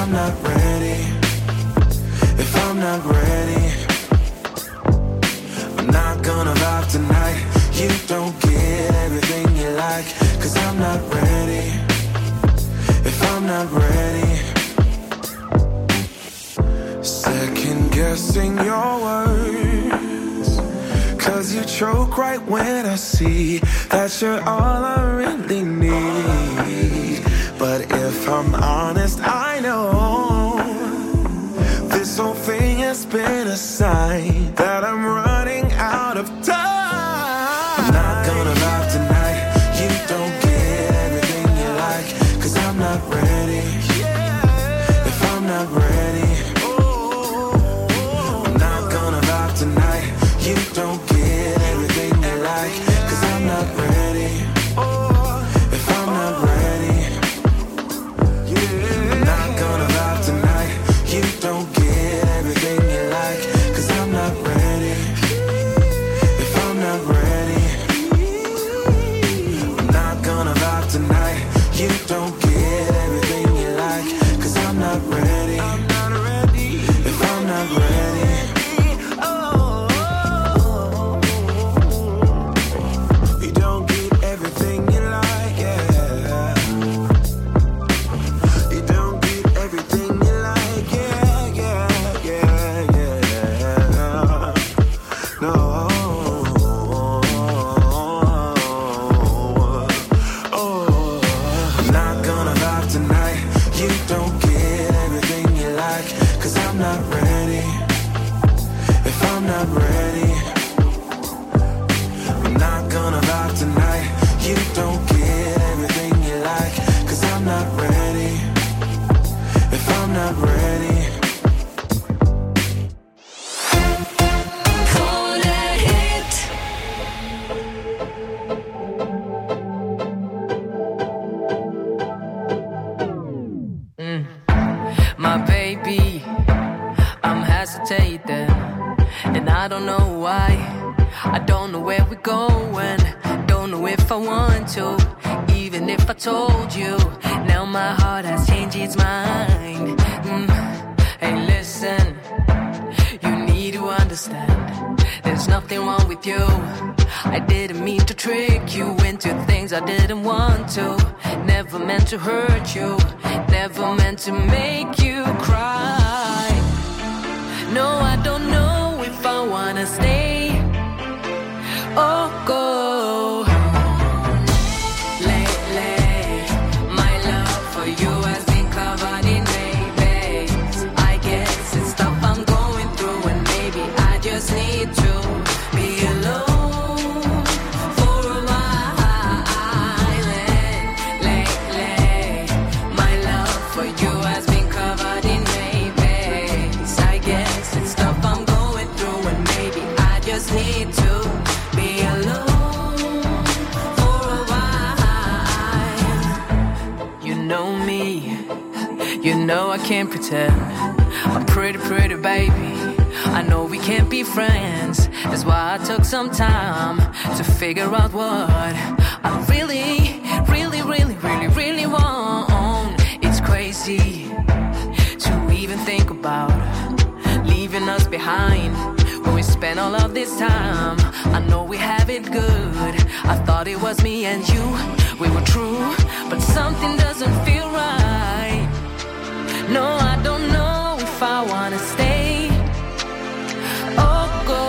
I'm not ready. If I'm not ready, I'm not gonna vibe tonight. You don't get everything you like, 'cause I'm not ready. If I'm not ready, second guessing your words, 'cause you choke right when I see that you're all I really need. But if I'm honest, I know this whole thing has been a sign that I'm running out of time. I'm not gonna vibe tonight. You don't get everything you like, 'cause I'm not ready. If I'm not ready, I'm not gonna vibe tonight. You don't get everything you like, 'cause I'm not ready. If I'm not ready, I'm not gonna vibe tonight. You don't get everything you like, 'cause I'm not ready. If I'm not ready, I'm not gonna vibe tonight. You don't get everything you like, 'cause I'm not ready. If I'm not ready, you don't get everything you like, yeah. You don't get everything you like, yeah, yeah, yeah, yeah. No. I'm not gonna vibe tonight. You don't get everything you like, 'cause I'm not ready. If I'm not ready, I'm not gonna vibe tonight. You don't get everything you like, 'cause I'm not ready. If I'm not ready, my baby, I'm hesitating, and I don't know why. I don't know where we're going, don't know if I want to, even if I told you. Now my heart has changed its mind. Hey, listen, you need to understand, there's nothing wrong with you. I didn't mean to trick you into things I didn't want to. Never meant to hurt you, never meant to make you cry. No, I don't know if I wanna stay or go. Lately, my love for you has been covered in maybes. I guess it's stuff I'm going through, and maybe I just need to be alone for a while. Lately, my love for you has been covered in maybes. I guess it's stuff I'm going through, and maybe I just need to be alone for a while. You know me, you know I can't pretend. I'm pretty, pretty baby. I know we can't be friends. That's why I took some time to figure out what I really, really, really, really, really want. It's crazy to even think about leaving us behind when we spent all of this time. I know we have it good. I thought it was me and you, we were true, but something doesn't feel right. No, I don't know if I wanna stay or go.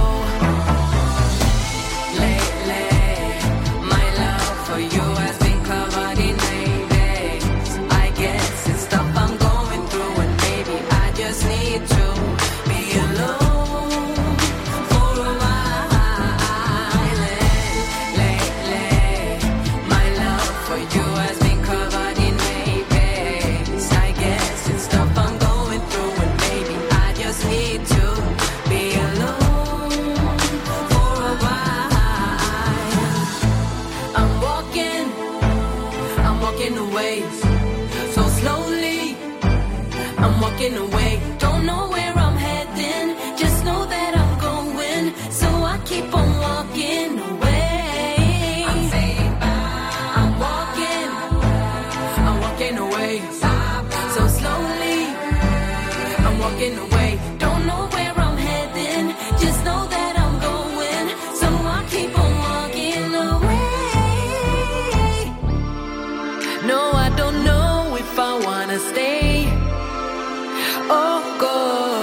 Lately, my love for you has been covered in maybes. I guess it's stuff I'm going through, and maybe I just need to be alone for a while. Lately, my love for you has been covered in maybes. I guess it's stuff I'm going through, and maybe I just need to be alone for a while. I'm walking away so slowly. I'm walking away, don't know where I'm heading, just know that I'm going, so I keep on walking away. I'm saying bye. I'm walking away so slowly. walking away. Don't know where I'm heading, just know that I'm going. So I keep on walking away. No, I don't know if I wanna stay or go.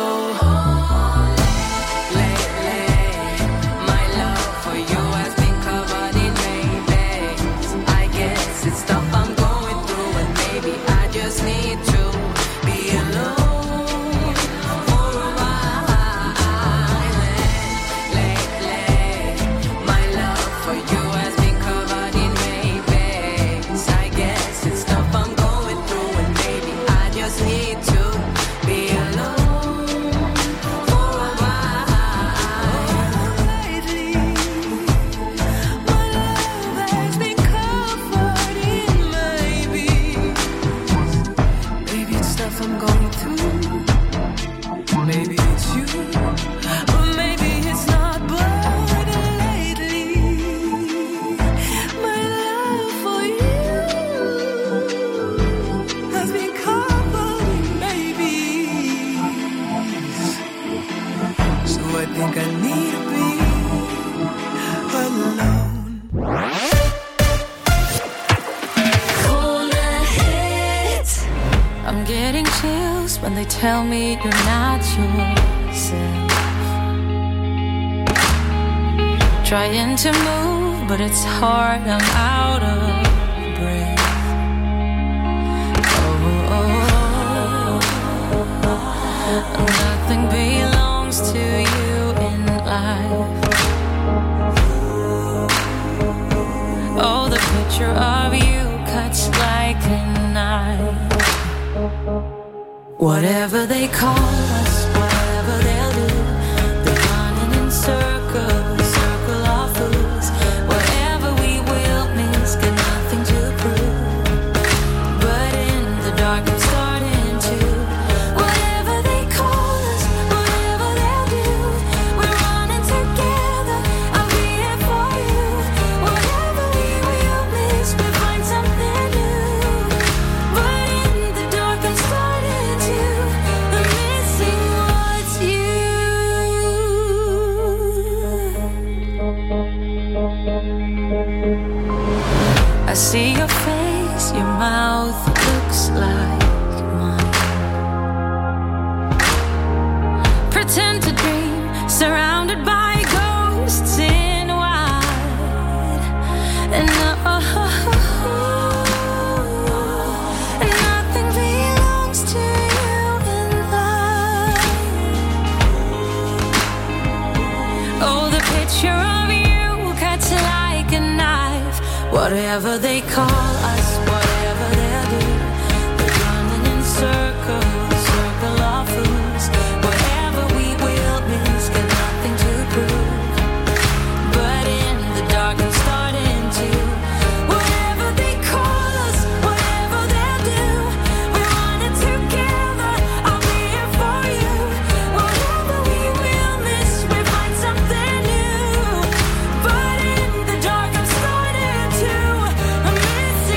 Tell me you're not yourself. Trying to move, but it's hard, I'm out of breath. Nothing belongs to you in life. Oh, the picture of you cuts like a knife. Whatever they call us, whatever they'll do, they're running in circles, circle of fools. Whatever we will miss, got nothing to prove. But in the dark I'm starting to. Whatever they call us, whatever they'll do, we're running together, I'll be here for you. Whatever we will miss, we'll find something new. But in the dark I'm starting to. I'm missing what's you. I see your face, your mouth looks like mine. Pretend to dream, surrounded by ghosts in white. And nothing belongs to you in life. Oh, the picture of you cuts like a knife. Whatever they call us, whatever they'll do, they're running in circles, circle of fools. Whatever we will miss, got nothing to prove. But in the dark I'm starting to. Whatever they call us, whatever they'll do, we're running together, I'll be here for you. Whatever we will miss, we find something new. But in the dark I'm starting to. I'm missing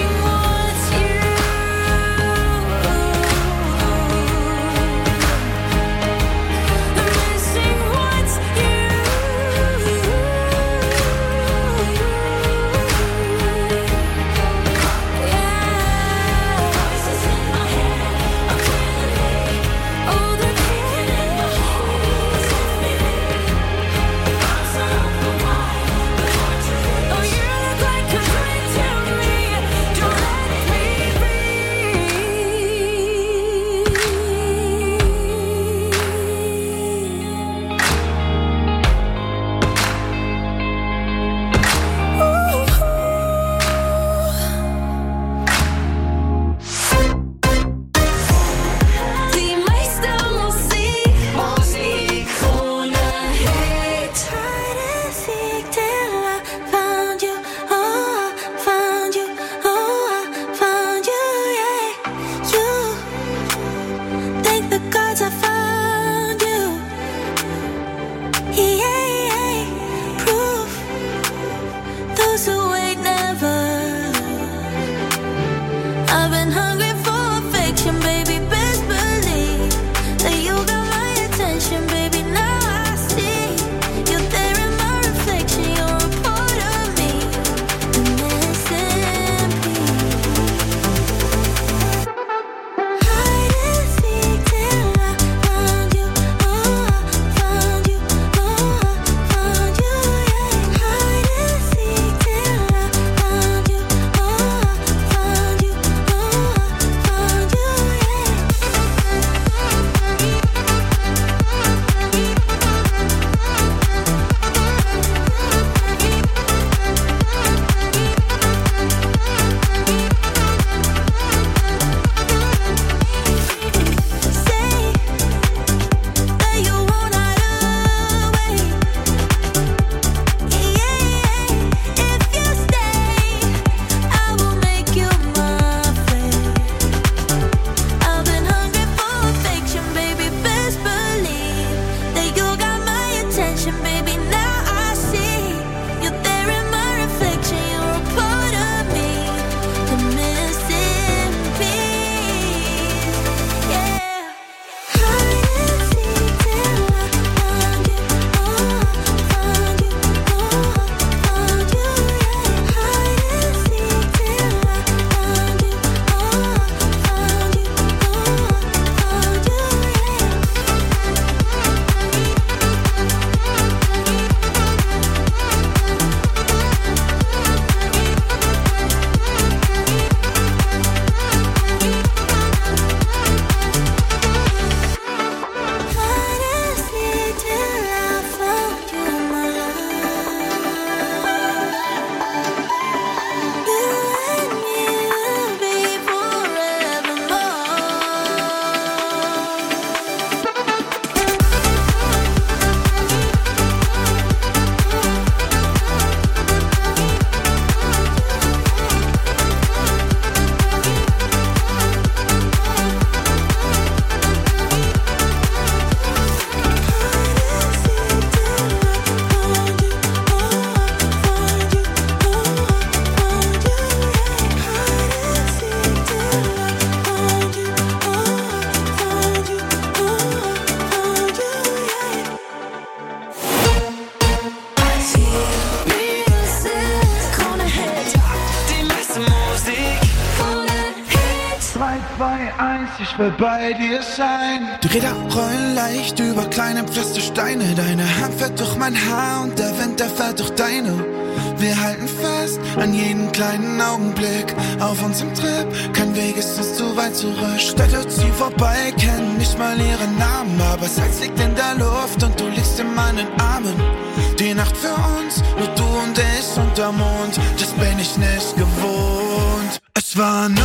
2, 1, ich will bei dir sein. Die Räder rollen leicht über kleine Pflastersteine. Deine Hand fährt durch mein Haar und der Wind, der fährt durch deine. Wir halten fest an jeden kleinen Augenblick auf unserem Trip. Kein Weg ist uns zu weit zurück. Städte ziehen vorbei, kennen nicht mal ihren Namen, aber Sex liegt in der Luft und du liegst in meinen Armen. Die Nacht für uns, nur du und ich unter Mond, das bin ich nicht gewohnt. Es war 99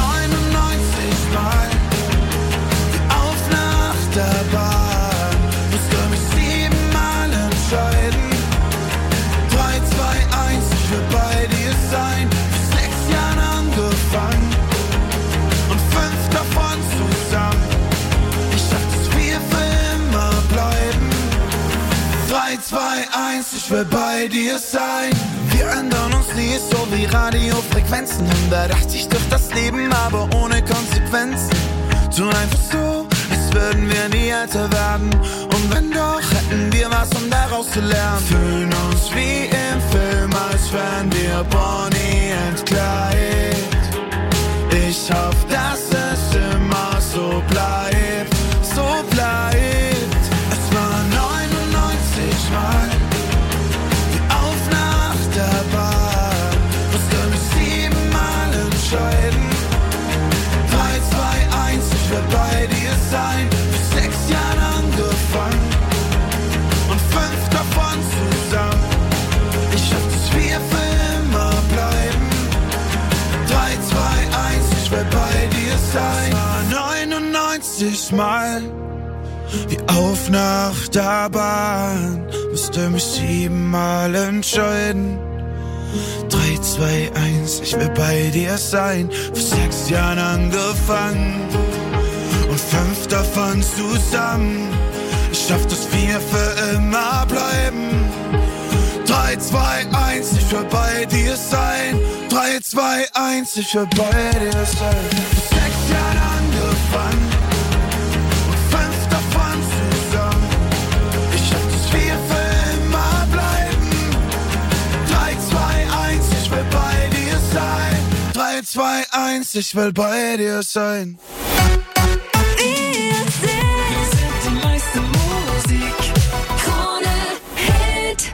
Mal, wie auf einer Achterbahn, musste mich 7 Mal entscheiden. 3, 2, 1, ich will bei dir sein. Vor 6 Jahren angefangen und 5 davon zusammen. Ich dachte, dass wir für immer bleiben. 3, 2, 1, ich will bei dir sein. Wir ändern uns nie, so wie Radiofrequenzen. 180 durch das Leben, aber ohne Konsequenzen. Tun einfach so, als würden wir nie älter werden. Und wenn doch, hätten wir was, um daraus zu lernen. Fühlen uns wie im Film, als wären wir Bonnie and Clyde. Ich hoffe, dass es immer so bleibt, so bleibt. Es war 99 Mal, wie auf einer Achterbahn, musste mich 7 Mal entscheiden. 3, 2, 1, ich will bei dir sein. Vor 6 Jahren angefangen und 5 davon zusammen. Ich hoffe, dass wir für immer bleiben. 3, 2, 1, ich will bei dir sein. Es war 99 Mal, wie auf einer Achterbahn, musste mich 7 Mal entscheiden. 3, 2, 1, ich will bei dir sein. Vor 6 Jahren angefangen und 5 davon zusammen. Ich schaff, dass wir für immer bleiben. 3, 2, 1, ich will bei dir sein. 3, 2, 1, ich will bei dir sein. Vor 6 Jahren angefangen und 5 davon zusammen. Ich schaff, dass wir für immer bleiben. 3, 2, 1, ich will bei dir sein. 3, 2, 1, ich will bei dir sein. Wir sind die meiste Musik. Krone Hit.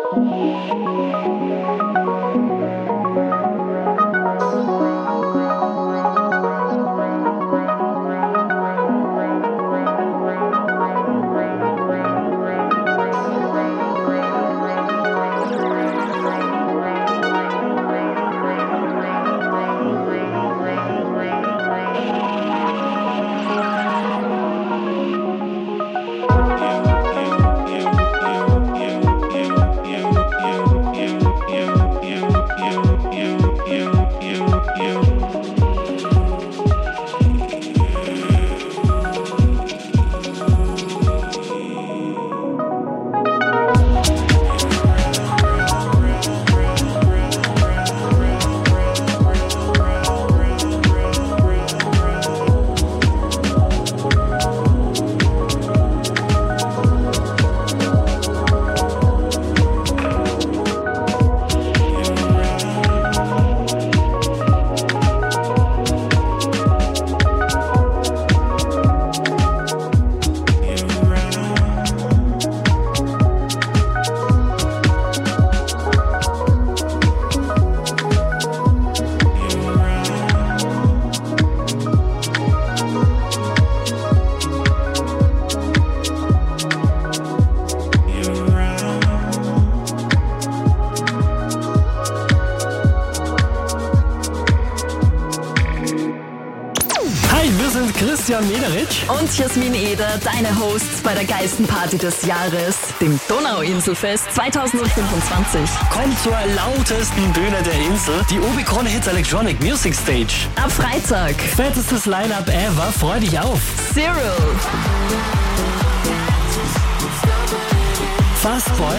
Christian Mederich und Jasmin Eder, deine Hosts bei der geilsten Party des Jahres, dem Donauinselfest 2025. kommt zur lautesten Bühne der Insel, die OB Krone Hits Electronic Music Stage. Ab Freitag Fettestes Line-Up ever, freu dich auf. Cyril, Fastboy,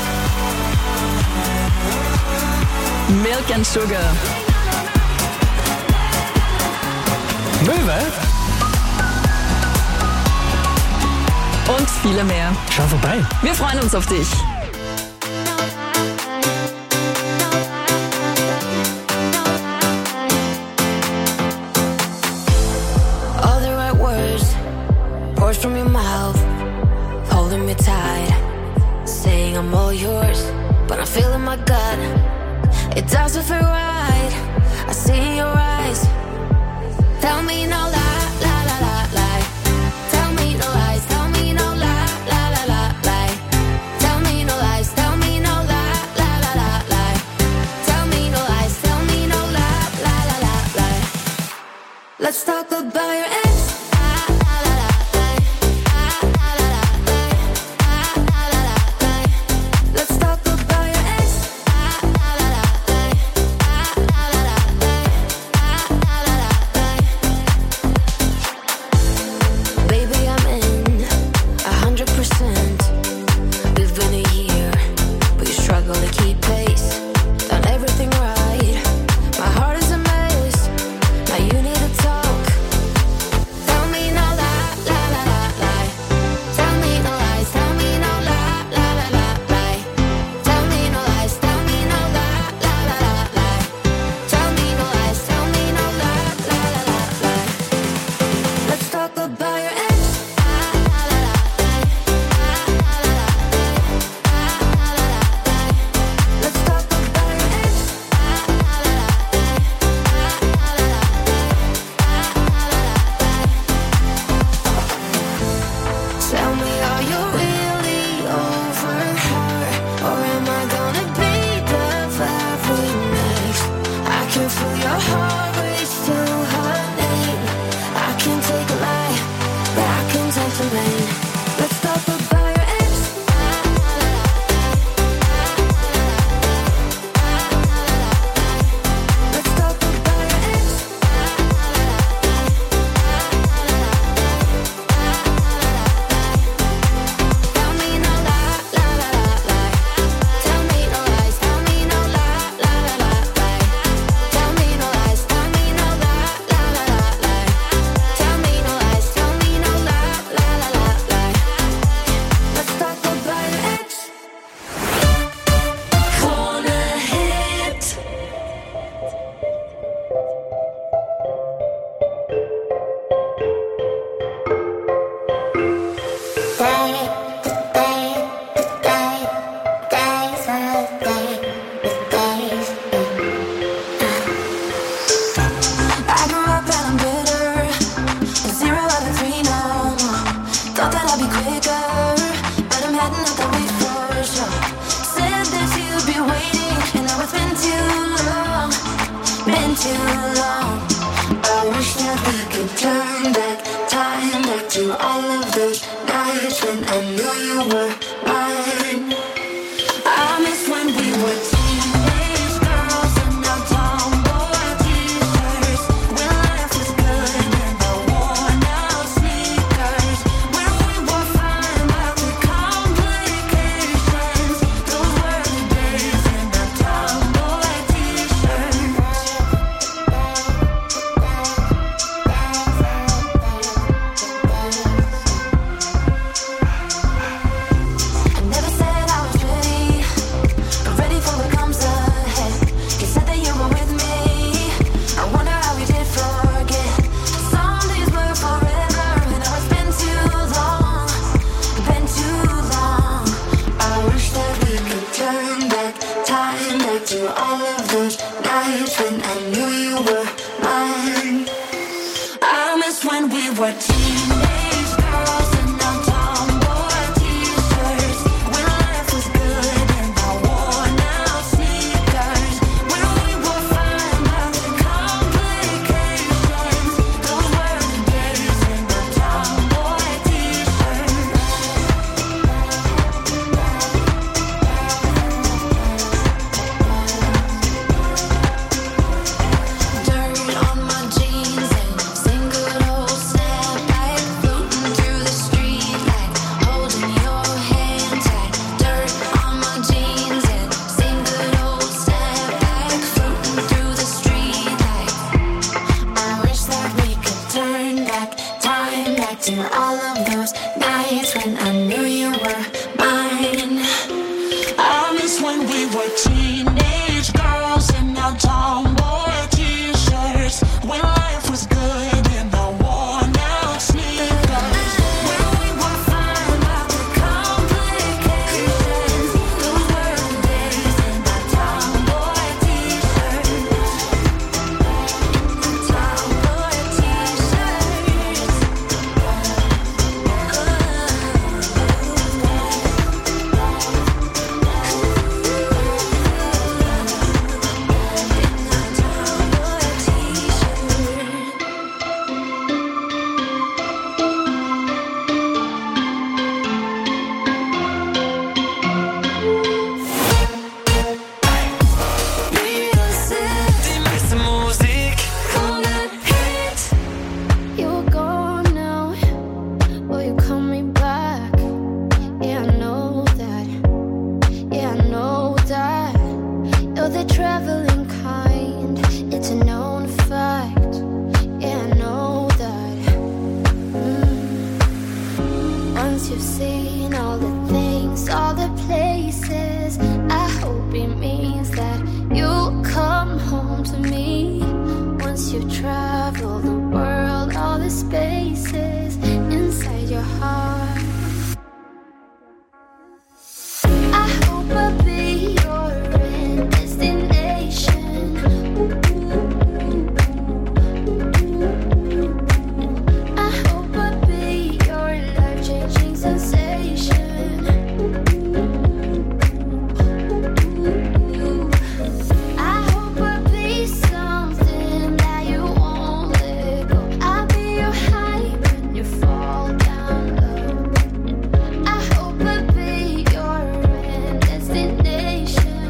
Milk and Sugar, Möwe, und viele mehr. schau vorbei. Wir freuen uns auf dich. All the right words poured from your mouth, holding me tight, saying I'm all yours, but I feel in my gut, it doesn't feel right. I see in your eyes, tell me no lie, lie, lie, lie, lie. Tell me no lies, tell me no lie, lie, lie, lie, lie. Tell me no lies, tell me no lie, lie, lie, lie, lie. Tell me no lies, tell me no lie, lie, lie, lie, lie. Let's talk about your ex. Let's talk about your ex. been too long. I wish that we could turn back time, back to all of those nights when I knew you were mine. I miss when we were teenage girls in our tomboy t-shirts, when life was good and the worn out sneakers, when we were fine about the complications. Those were the days in our tomboy t-shirts. I never said I was ready, but ready for what comes ahead. You said that you were with me. I wonder how we did forget. Some days were forever, and now it's been too long, been too long. I wish that we could turn back time, back to all of those nights when I knew you were mine. I miss when we were teenage girls in our tomboy t-shirts, when life was good and the worn out sneakers, when we were fine about the complications. Those were the days in our tomboy t-shirts. Dirt on my jeans and sing good old snapback, floating through the street like holding your hand tight. Dirt on my jeans and sing good old snapback, floating through the street like. I wish that we could turn back time, back to all of those nights when I knew you were mine. I miss when we were teenage girls in our tomboy t-shirts, when life was good in the worn out sneakers, when we were fine about the complications. Those were the days in our tomboy t-shirts. Tomboy t-shirts. Die beste Musik. You're gone now, will you call me back? Yeah, I know that. Yeah, I know that. You're the traveling kind, it's a known fact. Yeah, I know that. Once you've seen all the things, all the places, I hope it means that you'll come home to me. Once you've traveled the world, all the spaces inside your heart, I hope I'll be your end destination. I hope I'll be your life-changing sensation. I hope I'll be something that you won't let go. I'll be your high when you fall down low. I hope I'll be your end destination.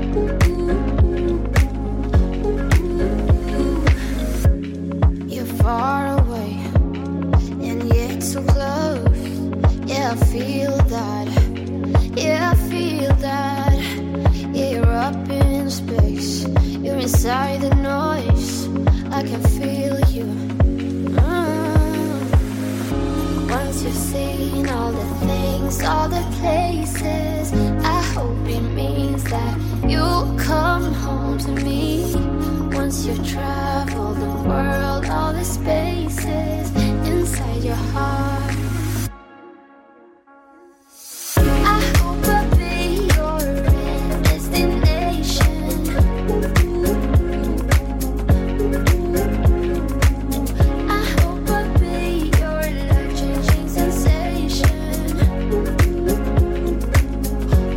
You're far away and yet so close. Yeah, I feel that. Yeah, I feel that. Yeah, you're up in space. You're inside the noise. I can feel you. Once you've seen all the things, all the places, I hope it means that you'll come home to me. Once you've traveled the world, all the spaces inside your heart, I hope I'll be your end destination. I hope I'll be your life-changing sensation.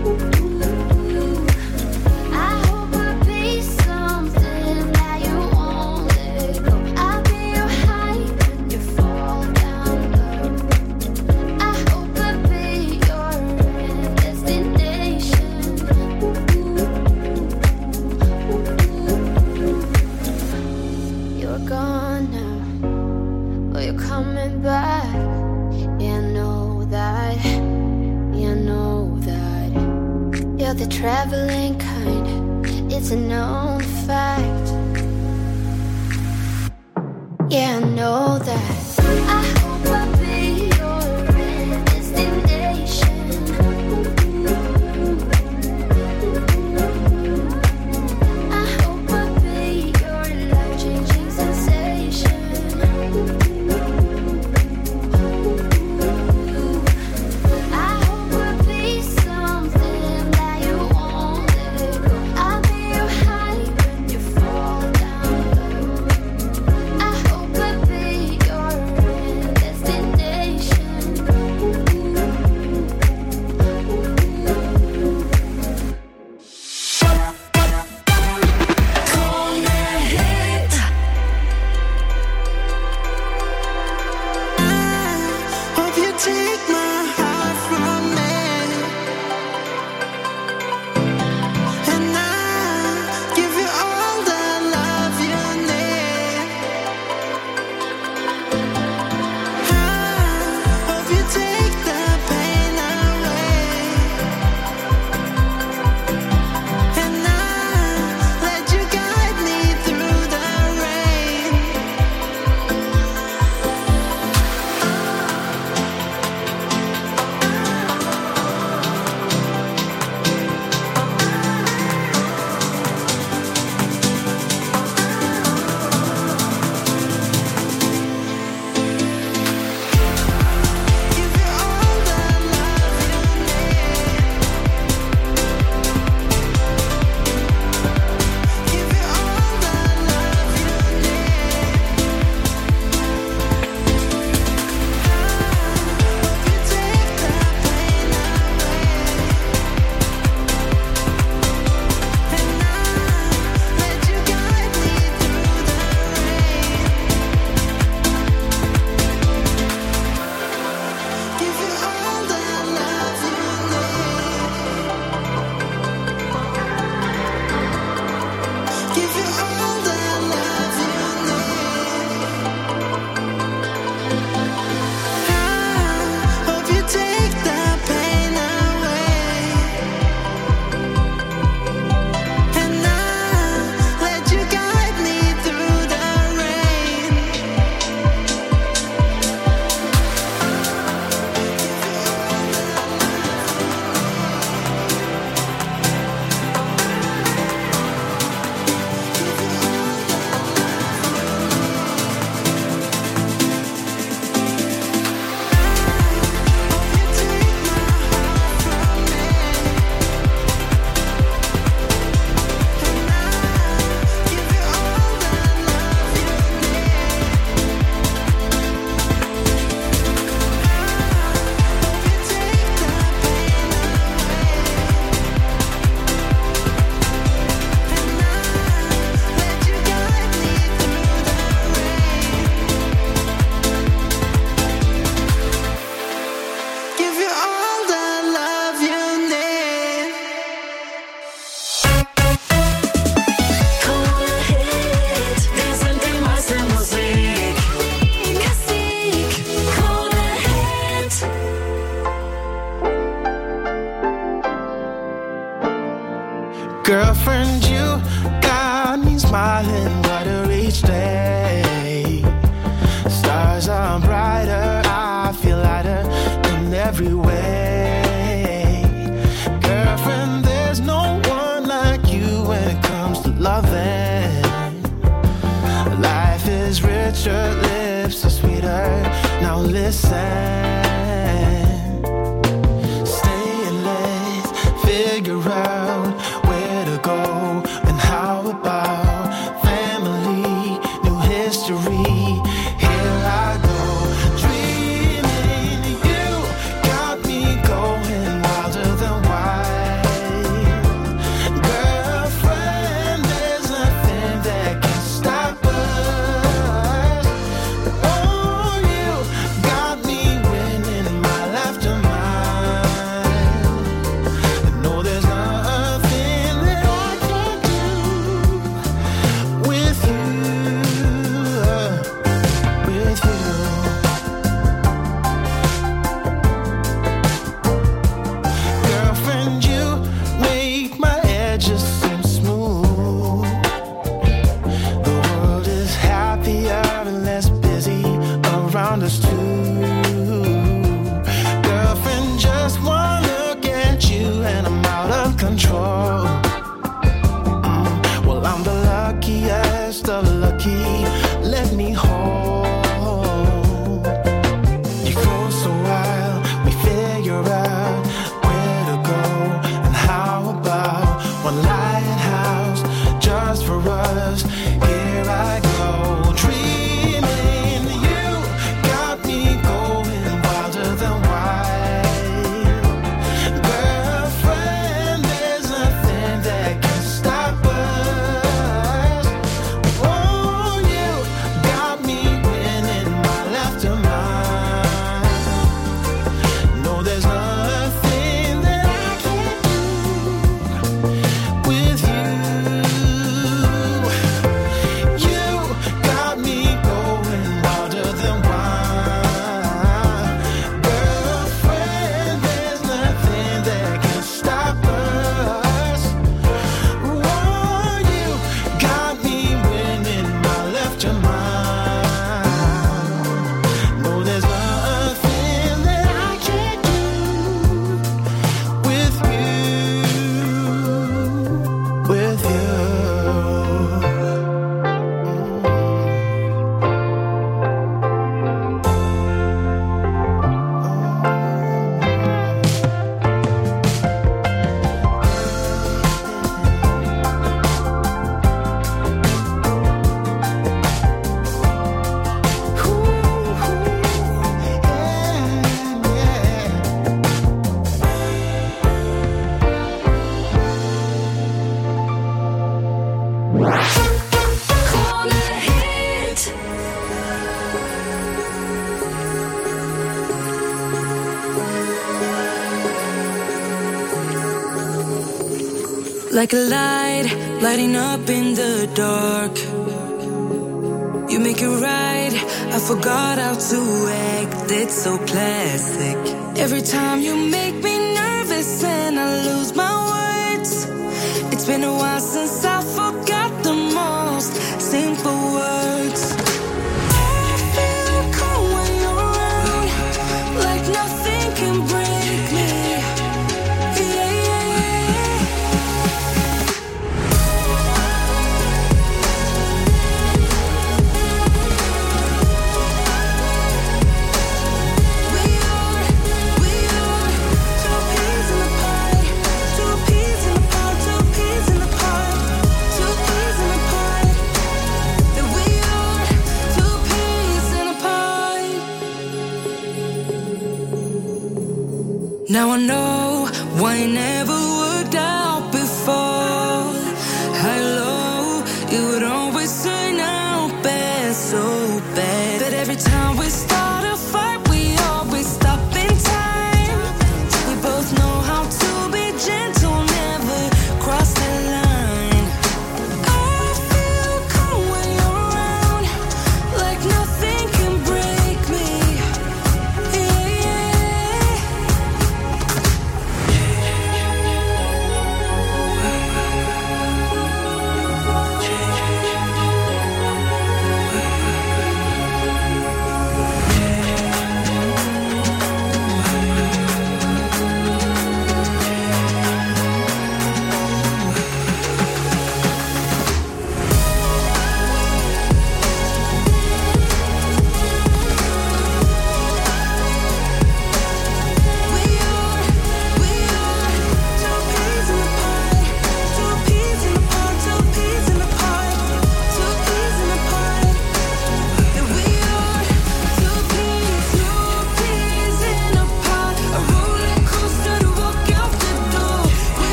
people ain't kind, it's a known fact. Yeah, I know that. I hope I'll be your destination. I hope I'll be your life-changing sensation. I hope I'll be something that you won't let go. I'll be your high when you fall down low. I hope I'll be your destination. Hope you take my heart from me, and I give you all the love you need. I hope you take the pain away, and I let you guide me through the rain. Give you all the love you need. Give you all the love you need. Hope you take the pain away, and I let you guide me through the rain. Give you all the love you need. Give you all the love you need. I hope you take the pain away, and I let you guide me through the rain. Give you all the love you need. Krone Hit, wir sind die meiste Musik. Krone Hit. Girlfriend, you got me smiling brighter each day. Stars are brighter, I feel lighter in every way. Girlfriend, there's no one like you when it comes to loving. Life is richer, lips are sweeter. Now listen. Stay and let's figure out where to go and how about family, new history. Here I go, dreaming. You got me going wilder than wild. Girlfriend, there's nothing that can stop us. Oh, you got me when lighthouse just for us. Here I go, dreaming. You got me going wilder than wild. Girlfriend, there's nothing that can stop us. Oh, you got me winning my left of mine. No, there's nothing that I can't do with you. You got me going wilder than wild. Girlfriend, there's nothing that can stop us. Oh, you got me winning my left your mind. No, there's nothing that I can't do with you, with you. Corner hit. Like a light, lighting up in the dark. You make it right, I forgot how to act. It's so classic. Every time you make me nervous and I lose my words. It's been a while since I forgot the most simple words. I feel calm when you're around, like nothing can break me. Yeah, yeah, yeah. We are two peas in a pie, two peas in a pie, two peas in a pie, two peas in a pie. That we are two peas in a pie. Now I know why it never worked out before. Hello, it would always turn out bad, so bad. But every time we start a fight, we always stop in time. We both know how to be gentle, never cross the line. I feel calm when you're around, like nothing can break me. Yeah, yeah.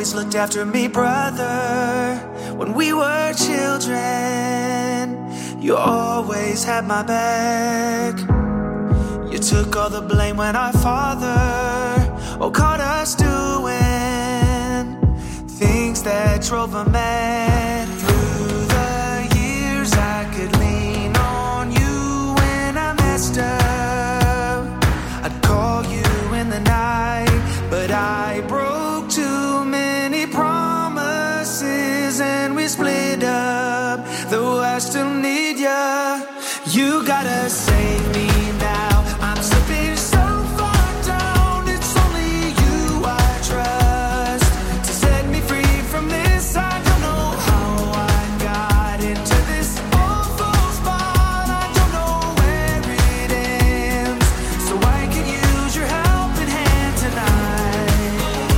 always looked after me, brother. When we were children, you always had my back. You took all the blame when our father caught us doing things that drove him mad. Through the years I could lean on you when I messed up. I'd call you in the night, but I broke too many promises and we split up. Though I still need ya, you gotta save me now. I'm slipping so far down, it's only you I trust to set me free from this. I don't know how I got into this awful spot. I don't know where it ends, so I could use your helping hand tonight.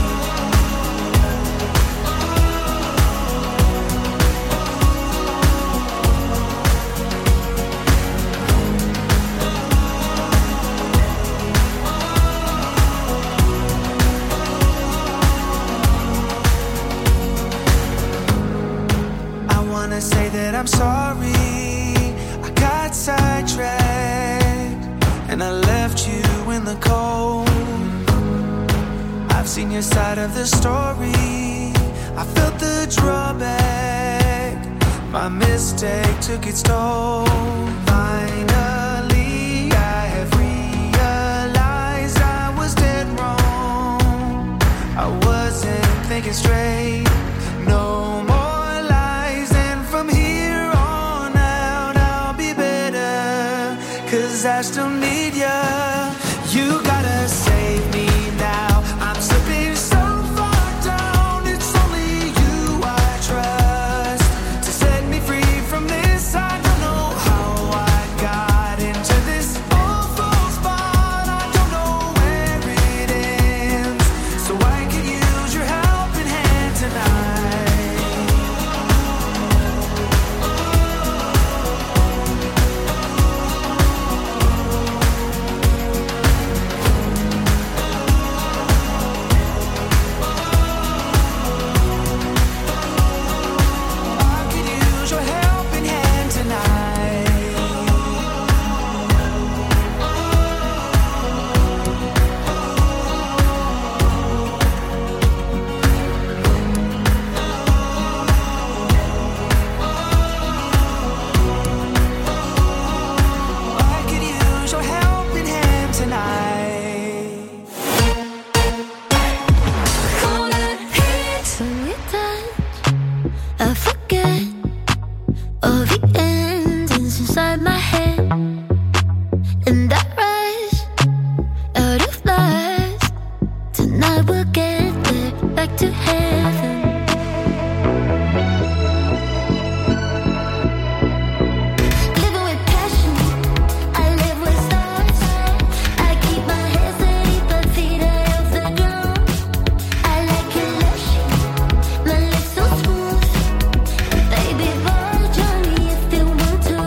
I wanna say that I'm sorry, I got sidetracked and I left you in the cold. I've seen your side of the story, I felt the drawback. My mistake took its toll. Finally, I have realized I was dead wrong. I wasn't thinking straight. No more lies, and from here on out I'll be better, 'cause I still need ya. You gotta save me now. I'm slipping so far down, it's only you I trust to set me free from this. I don't know how I got into this awful spot. I don't know where it ends, so I could use your helping hand tonight. I could use your helping hand tonight. I could use your helping hand tonight. When we touch, I forget all the endings inside my head, and I rise out of lies. Tonight we'll get there, back to heaven. Living with passion, I live with stars. I keep my head steady, but feet out of the ground. I like your lotion, my lips so smooth. Baby boy, join me if you want to.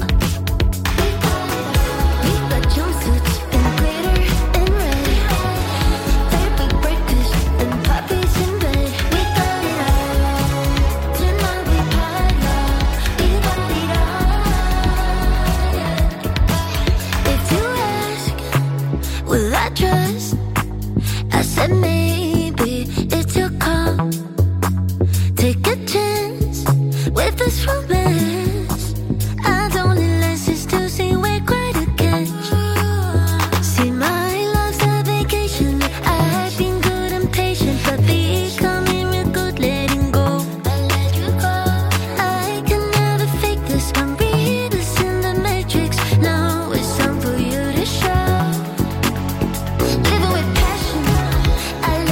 We got jumpsuits in glitter and red, fabric breakers and puppies in bed. We got it all. Tonight we party, we got it all. If you ask, will I trust? I said maybe it's your call. Take a chance with this romance. I don't need lenses to see we're quite a catch. See, my love's a vacation. I've been good and patient, but becoming real good letting go. I let you go. I can never fake this. I'm real this in the matrix. Now it's time for you to show. Living with passion, I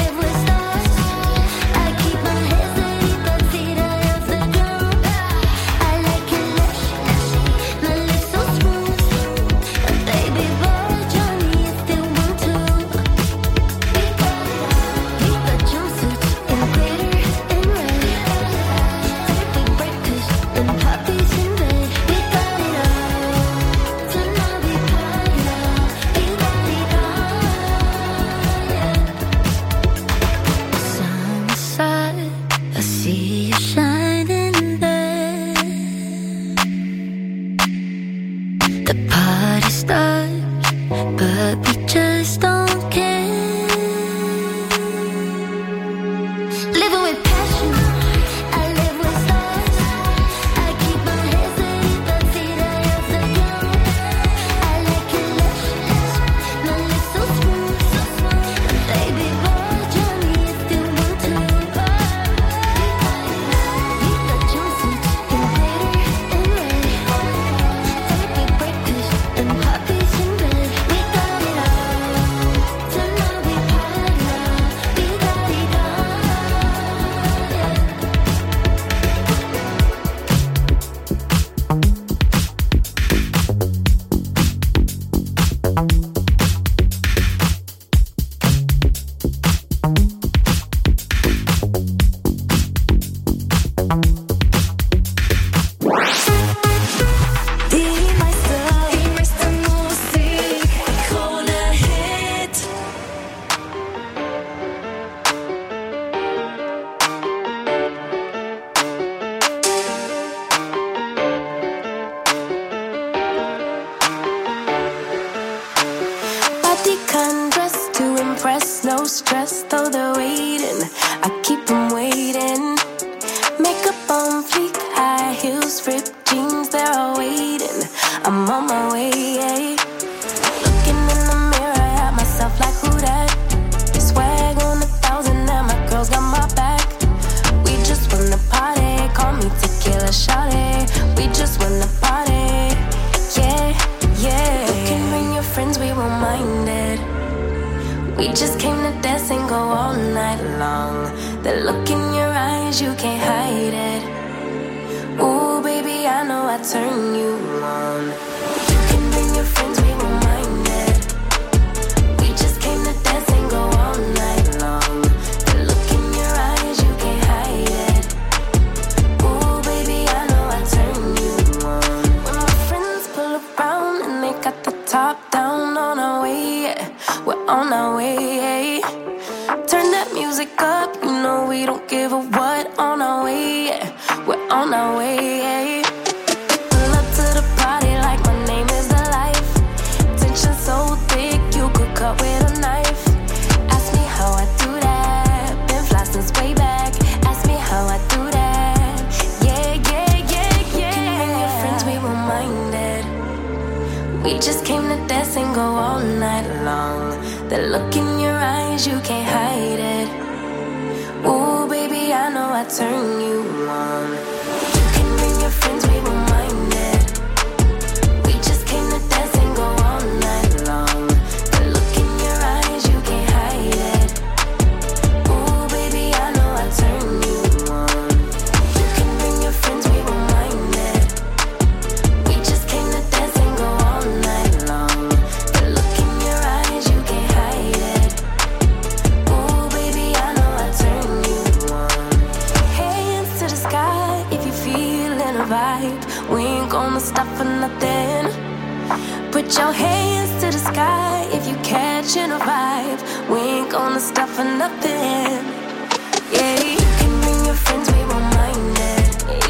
look undressed to impress, no stress, though they're waiting. I keep them waiting. Makeup on fleek, high heels, ripped jeans, they're all waiting. I'm on my way. Looking in the mirror at myself like who that? Swag on 1,000 and my girls got my back. We just wanna party, call me tequila shawty. We just wanna party, yeah, yeah. You can bring your friends, we won't mind it. We just came to dance and go all night long. The look in your eyes, you can't hide it. Ooh, baby, I know I turn you on. You can bring your friends, we won't mind it. We just came to dance and go all night long. The look in your eyes, you can't hide it. Ooh, baby, I know I turn you on. When my friends pull around and they got the top down, on our way, yeah. We're on our way. Turn that music up, you know we don't give a what. On our way, yeah. We're on our way. Pull up to the party like my name is the life. Tension so thick, you could cut with a knife. Ask me how I do that. Been fly since way back. Ask me how I do that. Yeah, yeah, yeah, yeah. You can bring your friends, we won't mind it. We just came to dance and go all night long. The look in your eyes, you can't hide it. Ooh, baby, I know I turn you on. You can bring your friends, we won't mind it. We just came to dance and go all night long. The look in your eyes, you can't hide it. Ooh, baby, I know I turn you on. You can bring your friends, we won't mind it. We just came to dance and go all night long. The look in your eyes, you can't hide it. Ooh, baby, I know I turn you on. Hands to the sky if you feeling a vibe. We ain't gonna stop for nothing. Put your hands to the sky if you catching a vibe. We ain't gonna stop for nothing. Yeah, you can bring your friends, we won't mind it.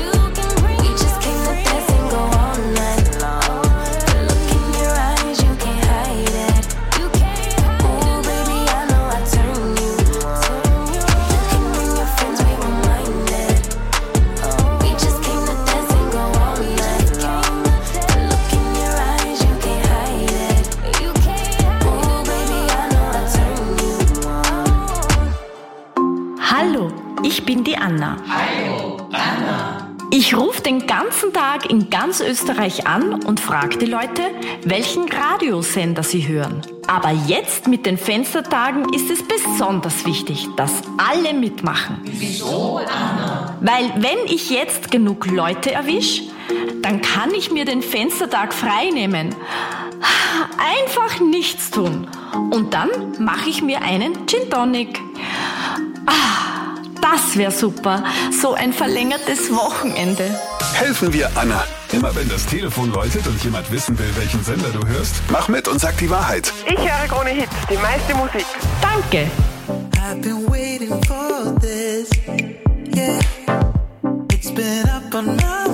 We just came to dance and go all night long. The look in your eyes, you can't hide it. Ooh, baby, I know I turn you on. You can bring your friends, we won't mind it. We just came to dance and go all night long. The look in your eyes, you can't hide it. Ooh, baby, I know I turn you on. Hallo, ich bin die Anna. Hallo, Anna. Ich rufe den ganzen Tag in ganz Österreich an und frage die Leute, welchen Radiosender sie hören. Aber jetzt mit den Fenstertagen ist es besonders wichtig, dass alle mitmachen. Wieso, Anna? Weil wenn ich jetzt genug Leute erwische, dann kann ich mir den Fenstertag frei nehmen. Einfach nichts tun. Und dann mache ich mir einen Gin Tonic. Das wäre super. So ein verlängertes Wochenende. Helfen wir Anna. Immer wenn das Telefon läutet und jemand wissen will, welchen Sender du hörst, mach mit und sag die Wahrheit. Ich höre Krone Hits, die meiste Musik. Danke. I've been waiting for this. Yeah, it's been up on my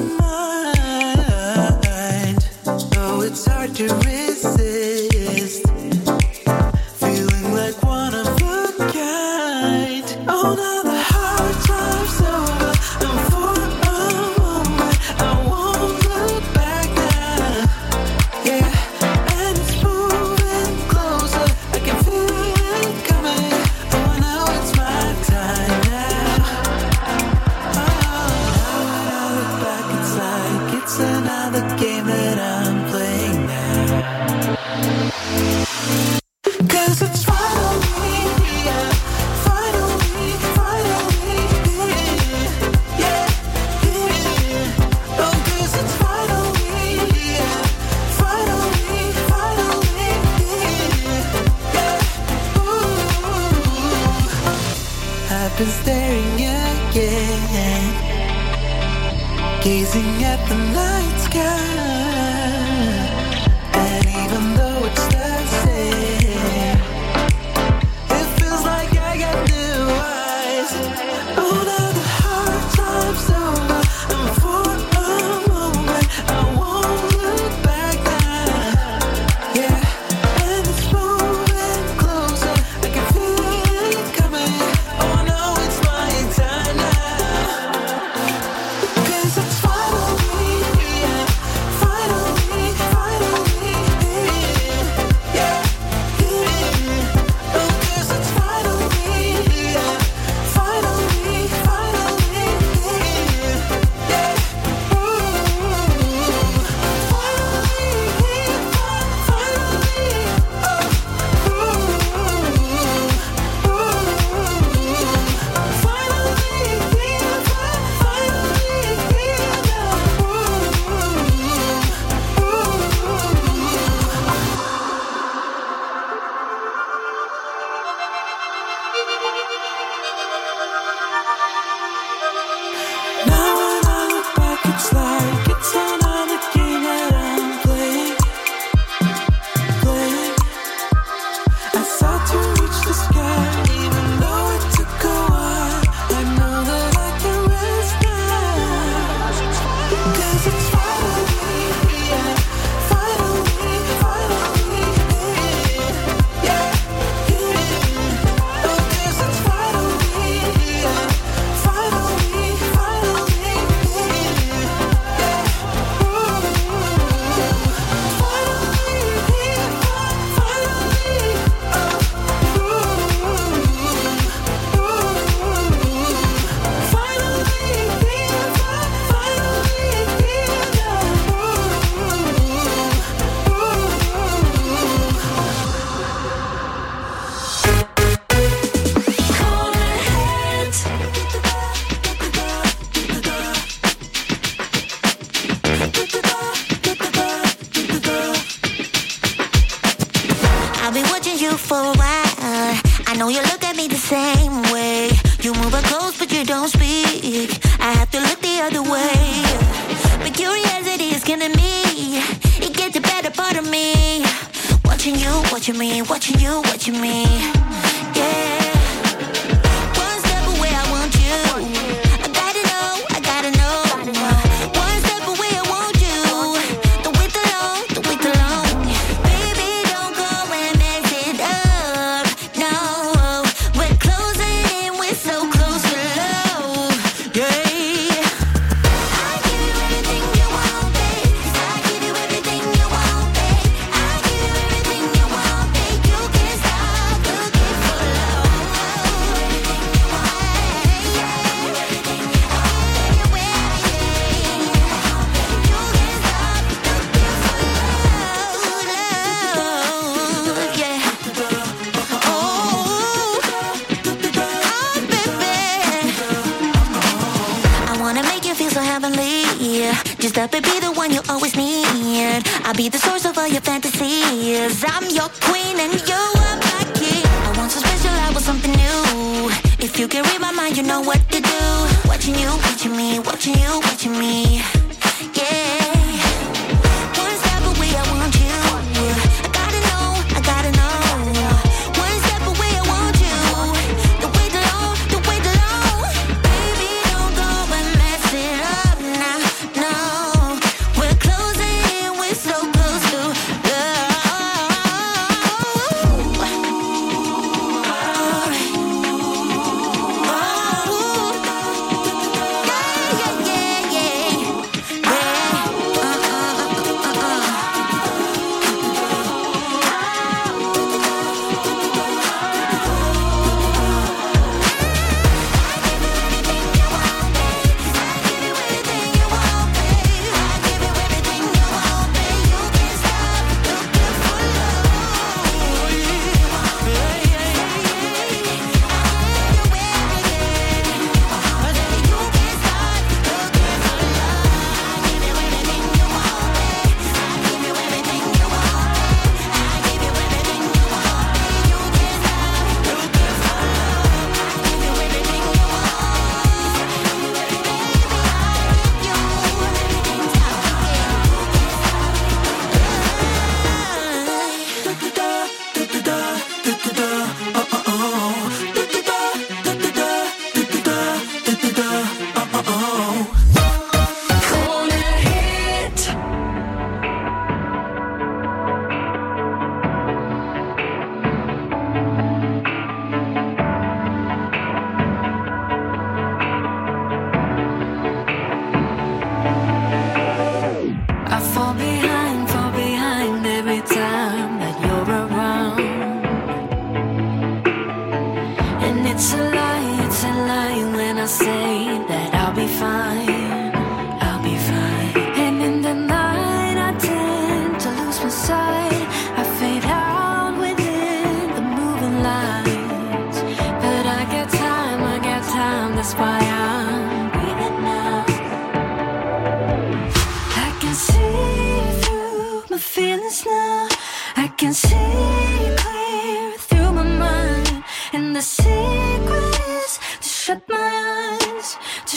mind. Oh, it's hard to resist. Feeling like one of a kind. Oh, now the hard time's over. And for a moment, I won't look back now. Yeah, and it's moving closer. I can feel it coming. Oh, now it's my time now. Oh, now when I look back, it's like it's another game that I'm playing now. 'Cause it's finally here, finally here, yeah, here. Oh, 'cause it's finally here, finally here, yeah. Ooh, I've been staring again, gazing at the night sky. And even though it's the same, it feels like I got new eyes. Oh, now the hard time's over. And for a moment, I won't look back now. Yeah, and it's moving watching you for a while. I know you look at me the same way. You move up close, but you don't speak. I have to look the other way. But curiosity is killing me. It gets the better part of me. Watching you, watching me, watching you, watching me. Yeah. One step away, I want you. I gotta know, I gotta know. One step away, I want you. Don't wait too long, don't wait too long. Baby, don't go and mess it up. No, we're closing in, we're so close to love. Yeah. I give you everything you want, babe. I give you everything you want, babe. I give you everything you want, babe. You can't stop looking for love. Everything you want, everything you want, you can't stop looking for love, yeah. I wanna make you feel so heavenly. Just let me be the one you always need. I'll be the source of all your fantasies. I'm your queen and you are my king. I want so special, I want something new. If you can read my mind, you know what to do. Watching you, watching me, watching you, watching me. Yeah. One step away, I want you. I gotta know, I gotta know. One step away, I want you. Don't wait too long, don't wait too long. Baby, don't go and mess it up now, no. We're closing in, we're so close to love. I fall behind every time that you're around. And it's a lie when I say that I'll be fine, I'll be fine. And in the night I tend to lose my sight. I fade out within the moving lights. But I got time, that's why I'm breathing now. I can see through my feelings now. I can see clear through my mind. And the secret is to shut my eyes,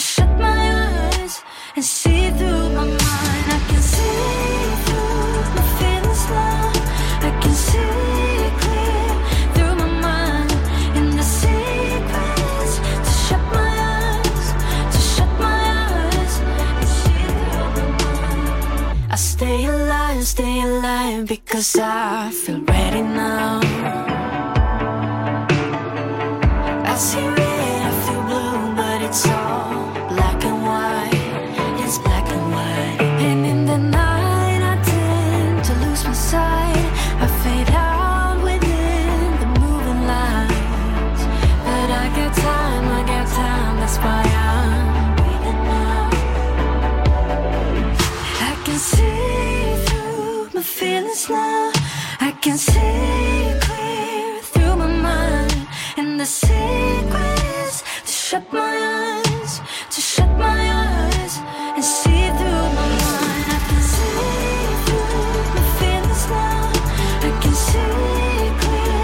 and see through my mind. I can see through my feelings now. I can see clear through my mind. And the secret is to shut my eyes, and see through my mind. I stay alive because I feel ready now. I see red, I feel blue, but it's all black and white. It's black and white. And in the night I tend to lose my sight. I fade out within the moving lights. But I got time, that's why I'm breathing now. I can see through my feelings now. I can see clear through my mind. And the secret is to shut my eyes, and see through my mind. I can see through my feelings now. I can see clear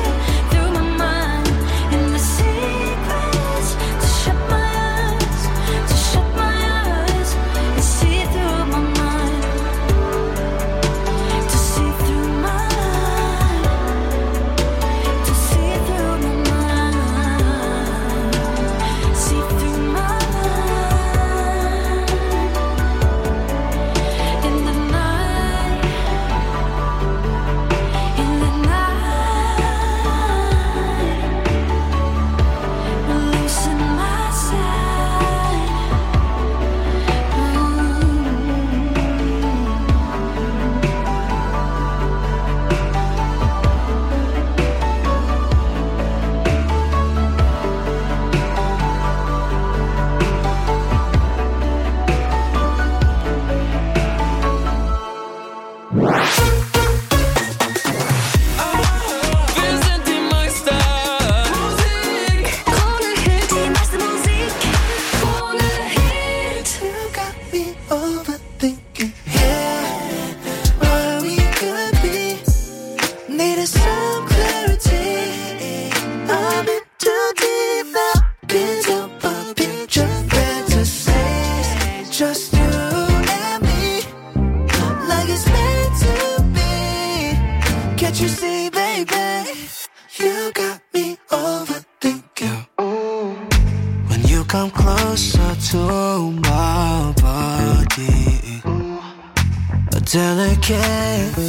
come closer to my body? A delicate